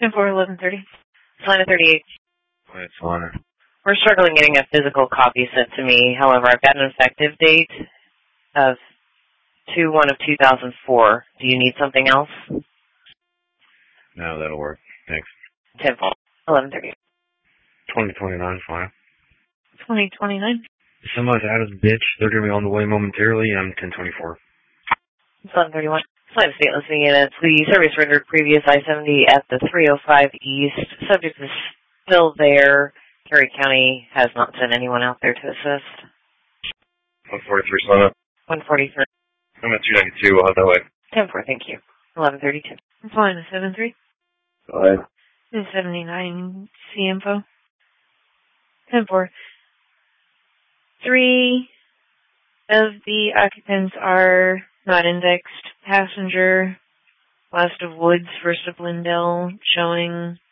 10-4, 11:30. Solana 38. It's Solana. We're struggling getting a physical copy sent to me. However, I've got an effective date of 2/1/2004. Do you need something else? No, that'll work. Thanks. 10-4, 11:30. 2029 is fine. 2029. Somebody's out of the bitch. They're going to be on the way momentarily. I'm 1024. 11:31. Slide of stateless units. The service rendered previous I-70 at the 305 East. Subject is still there. Perry County has not sent anyone out there to assist. 143, Solana. 143. I'm at 292. We'll have that way. 10-4, thank you. 11:32. Solana 7-3. Go ahead. 279 C-info. 10-4. 3 of the occupants are not indexed. Passenger, west of Woods, first of Lindell, showing